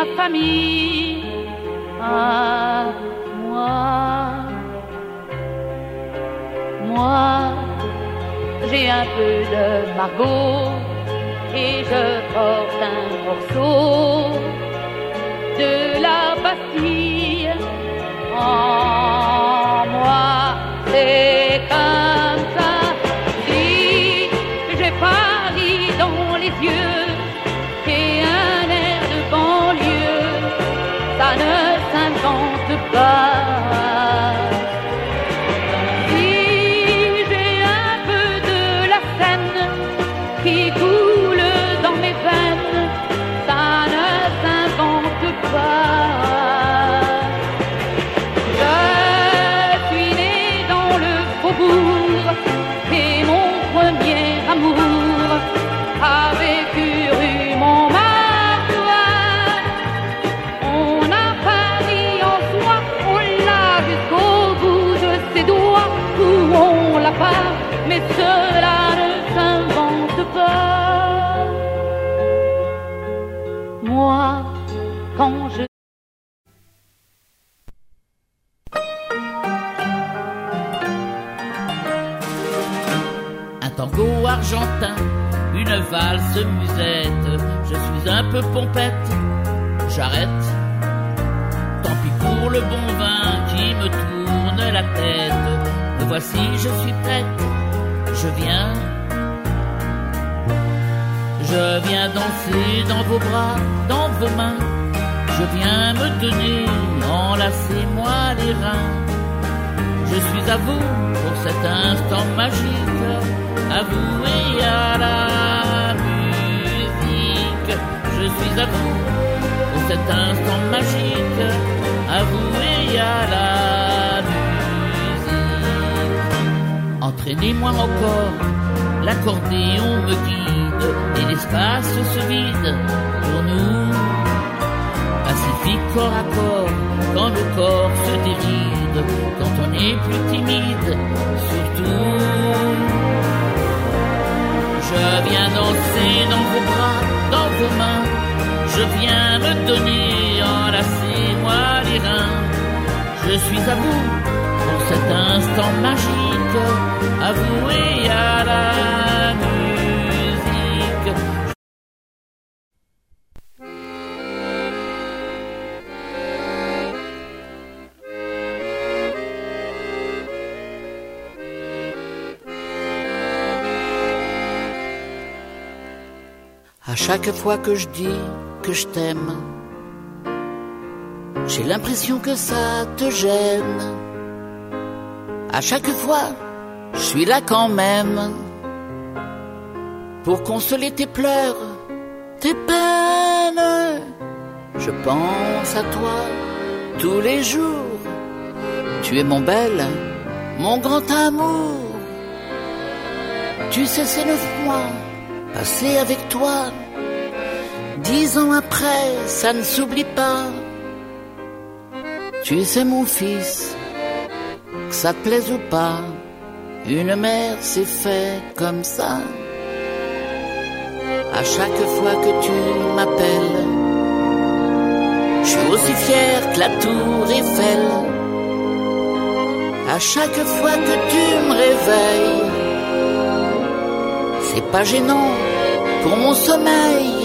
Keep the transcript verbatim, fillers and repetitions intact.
ma famille à moi. Moi, j'ai un peu de Margot et je porte un morceau de la Bastille en moi. C'est comme ça. Si j'ai Paris dans les yeux et un air de banlieue, ça ne s'invente pas. Si j'ai un peu de la Seine qui coule dans mes veines, ça ne s'invente pas. Je suis née dans le faubourg et mon premier amour a vécu rue Montmartre. On a Paris en soi, on l'a jusqu'au bout de ses doigts, ou on l'a pas, mais cela ne s'invente pas. Moi, quand je Un tango argentin, une valse musette, je suis un peu pompette, j'arrête. Tant pis pour le bon vin qui me tourne la tête, me voici, je suis prête, je viens. Je viens danser dans vos bras, dans vos mains, je viens me donner, enlacez-moi les reins. Je suis à vous pour cet instant magique, à vous et à la musique. Je suis à vous pour cet instant magique, à vous et à la musique. Entraînez-moi encore, l'accordéon me guide et l'espace se vide pour nous. Pacifique corps à corps, quand le corps se déride, quand on est plus timide, surtout. Je viens danser dans vos bras, dans vos mains, je viens me donner, enlacez-moi les reins. Je suis à vous pour cet instant magique, à vous et à la musique. À chaque fois que je dis que je t'aime, j'ai l'impression que ça te gêne. À chaque fois, je suis là quand même pour consoler tes pleurs, tes peines. Je pense à toi tous les jours. Tu es mon bel, mon grand amour. Tu sais, c'est neuf mois passés avec toi. Dix ans après, ça ne s'oublie pas. Tu sais, mon fils, que ça te plaise ou pas, une mère c'est fait comme ça. À chaque fois que tu m'appelles, je suis aussi fier que la tour Eiffel. À chaque fois que tu me réveilles, c'est pas gênant pour mon sommeil.